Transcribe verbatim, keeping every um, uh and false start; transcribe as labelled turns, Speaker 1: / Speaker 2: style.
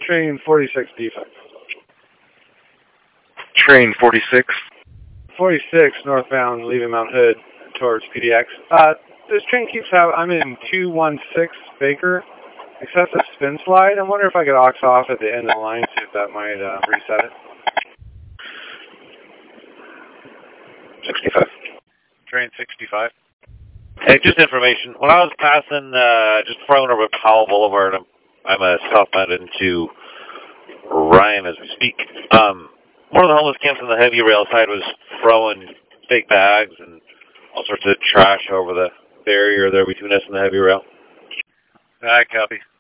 Speaker 1: Train forty-six defect.
Speaker 2: Train forty-six.
Speaker 1: forty-six northbound, leaving Mount Hood towards P D X. Uh, this train keeps out. I'm in two one six Baker. Excessive spin slide. I wonder if I could aux off at the end of the line, see if that might uh, reset it.
Speaker 2: sixty-five.
Speaker 3: Train sixty-five. Hey, just information. When I was passing, uh, just before I went over Powell Boulevard, I'm, I'm uh, southbound into Ryan as we speak. Um, one of the homeless camps on the heavy rail side was throwing fake bags and all sorts of trash over the barrier there between us and the heavy rail.
Speaker 4: I copy.